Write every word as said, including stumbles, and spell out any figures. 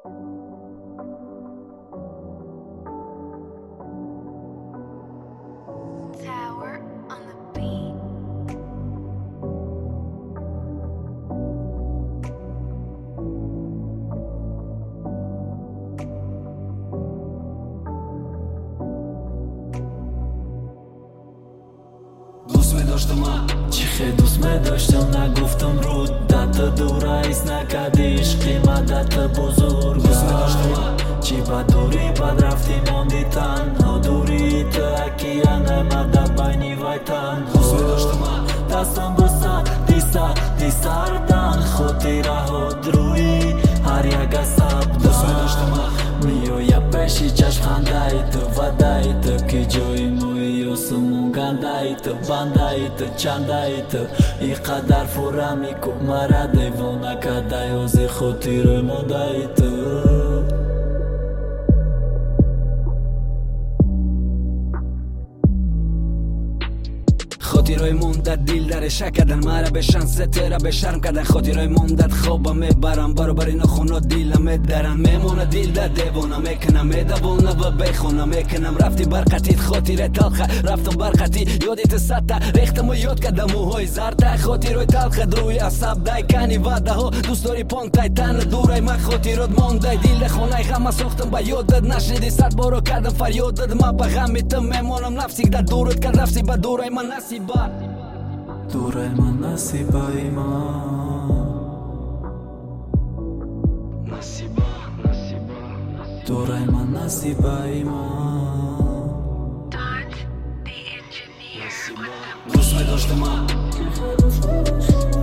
Tower on the beat. دوست می داشتم چی خیلی دوست می داشتم نگفتم رود دت دور ایست نکردی عشقی مدت بزرگ دوست می داشتم چی بد دوری بد رفتی ماندی تنها دوری تو اکیه نمده بینی وی تن دوست می داشتم دستم بسن دیسا دیساردن خودی رهاد روی هر یک عصب دوست می داشتم میو یا پیشی چشم خنده ای تو وده ای تو که جای موی اسمون گنده ای تو بنده ای تو چنده ای تو ای قدر فوره میکو مرا دیوانه کده یازی خودی روی مانده ای تو خاطرای موندت دیل درشه کردن مرا به شانس تیرا به شرم کردن خاطرای موندت خوابم میبرم برابر اینا خونا دیلم میدرن میمونه دیل در دیوانه میکنم میدوانه و بخونه میکنم رفتی برقتیت خاطره تلخه رفتم برقتی یادیت سطح ریختم و یاد کردم موهای زرده خاطرای تلخه دروی عصب دای کنی وده ها دوست داری پانگ تای تن دورای من خاطرات مانده دیل خونه غم ساختم با یادت نشنیدی صد بارو کردم فریادت من به غم میتم میمونم نفسی که در دورت کرد رفتی با دورای من نصیب دورای من نصیبه ایمان نصیبه نصیبه دورای من نصیبه ایمان دوست می داشتم